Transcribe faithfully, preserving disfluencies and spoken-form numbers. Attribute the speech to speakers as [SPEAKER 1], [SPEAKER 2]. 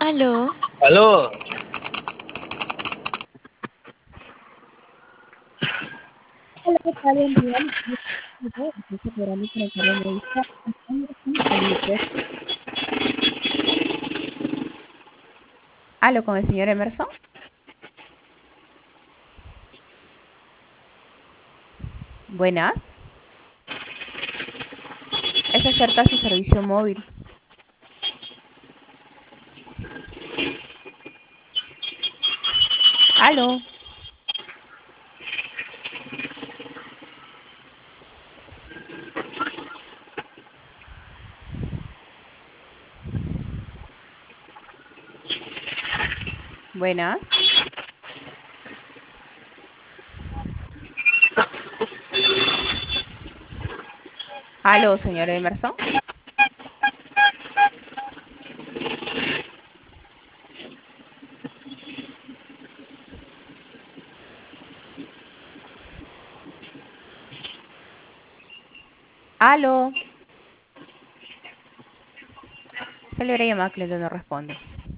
[SPEAKER 1] Aló,
[SPEAKER 2] Aló,
[SPEAKER 3] Hola, ¿qué tal? Buen día. Mi nombre es Este programa es para Carmen Revista. Emerson Felipe.
[SPEAKER 4] Aló, con el señor Emerson. Buenas. Es acerca de su servicio móvil. Aló. Buenas. Aló, señor Emerson. Aló. Se le hubiera llamado, cliente no responde.